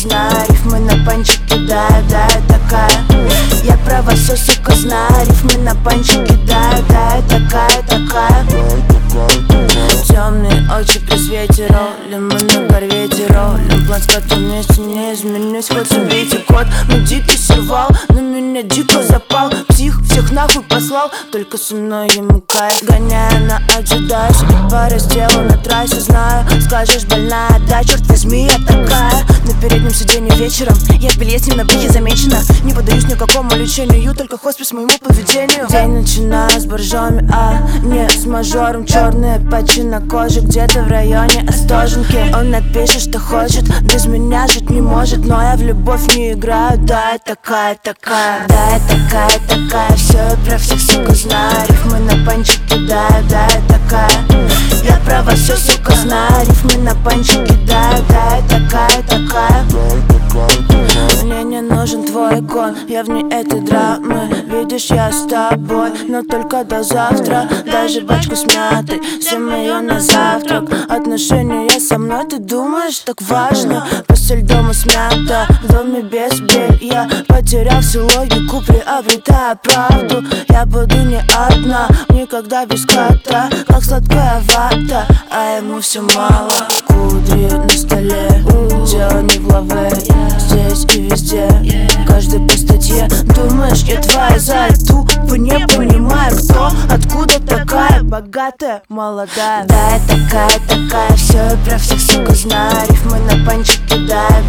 знаю, рифмы на панчик кидаю, да, я такая. Я про вас все, сука, знаю, рифмы на панчик кидаю, да, я такая. Темные очи при свете ролим, мы на корвете ролим. План с котом вместе не изменюсь, хоть убейте кот. Мы дикий сервал, на меня дико запал. Псих всех нахуй послал, только со мной ему кайф. Гоняя на ожидаю себе по разделу на трассе. Знаю, скажешь больная, да, черт возьми, я такая. На переднем сиденье вечером, я в белье на брюхе замечена. Не поддаюсь никакому лечению, только хоспис моему поведению. День начинаю с боржоми, а не с мажором. Черные патчи на коже, где-то в районе Остоженки. Он напишет, что хочет, без меня жить не может. Но я в любовь не играю, да, я такая. Да, я такая, все я про всех, сука, знаю. Рифмы на панчик кидаю, да, я такая. Я про вас все, сука, знаю. Рифмы на панчик кидаю, да, я такая. Мне не нужен твой кон, я вне этой драмы. Видишь, я с тобой, но только до завтра. Даже бачку с мятой, всем ее на завтрак. Отношения со мной, ты думаешь, так важно? Постель дома смята, в доме без белья. Потеряв всю логику, приобретая правду. Я буду не одна, никогда без кота. Как сладкая вата, а ему все мало. Кудри на столе, дело не в лаве. Здесь и везде, каждый по статье. Думаешь, я твоя за тупо не понимаю, кто, откуда такая богатая, молодая. Да, я такая, все я про всех, сука, знаю. Рифмы на панчик кидаю,